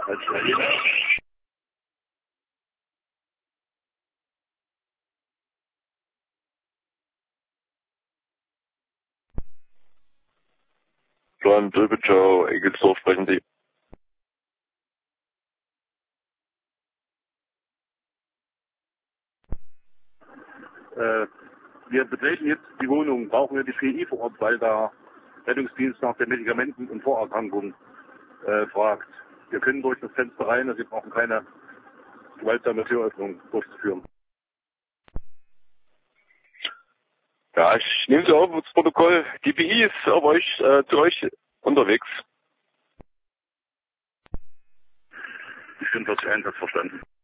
Plan Dülbitschau, Egelsdorf sprechen Sie. Wir betreten jetzt die Wohnung, brauchen wir die GI vor Ort, weil da Rettungsdienst nach den Medikamenten und Vorerkrankungen fragt. Wir können durch das Fenster rein, also wir brauchen keine gewaltsame Türöffnung durchzuführen. Ja, ich nehme Sie auf das Protokoll. Die BI ist auf euch, zu euch unterwegs. Ich bin 40 Einsatz verstanden.